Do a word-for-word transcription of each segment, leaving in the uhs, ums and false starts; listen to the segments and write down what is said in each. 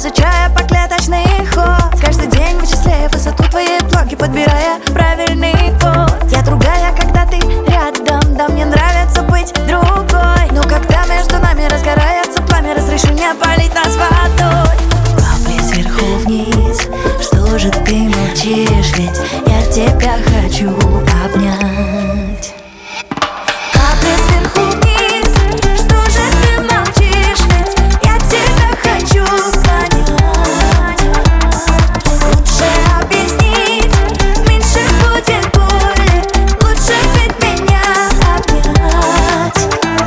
изучая поклеточный ход. Каждый день вычисляя высоту твоей планки, подбирая правильный путь. Я другая, когда ты рядом, да мне нравится быть другой. Но когда между нами разгорается пламя, разреши мне полить нас водой. Капли сверху вниз, что же ты молчишь, ведь я тебя хочу обнять. Капли сверху вниз, что же ты молчишь, ведь я тебя хочу понять. Лучше объяснить, меньше будет боли, лучше ведь меня обнять.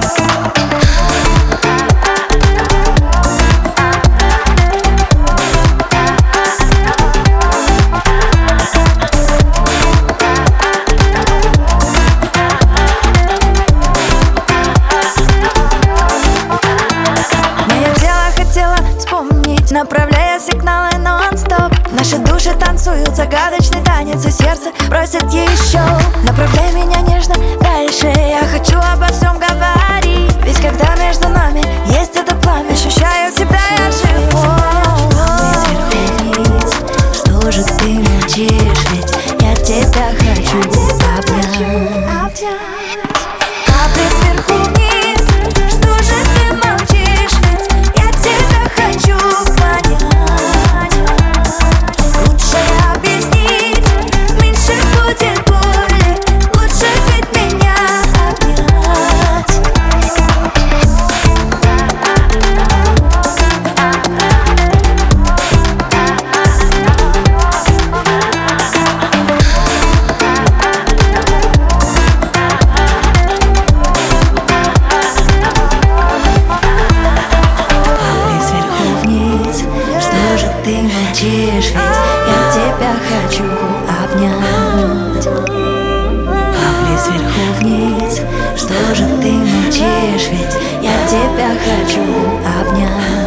Направляя сигналы нон-стоп, наши души танцуют загадочный танец, и сердце просит еще. Направляй меня нежно дальше, я хочу обо всем говорить. Ведь когда между нами есть это пламя, ощущаю себя я живой. Капли сверху вниз, что же ты молчишь, ведь я тебя хочу обнять. Капли сверху вниз, что же ты молчишь, ведь я тебя хочу понять. Лучше объяснить, меньше будет боли, лучше ведь меня обнять. Ты молчишь, ведь я тебя хочу обнять. Капли сверху вниз, что же ты молчишь, ведь я тебя хочу обнять.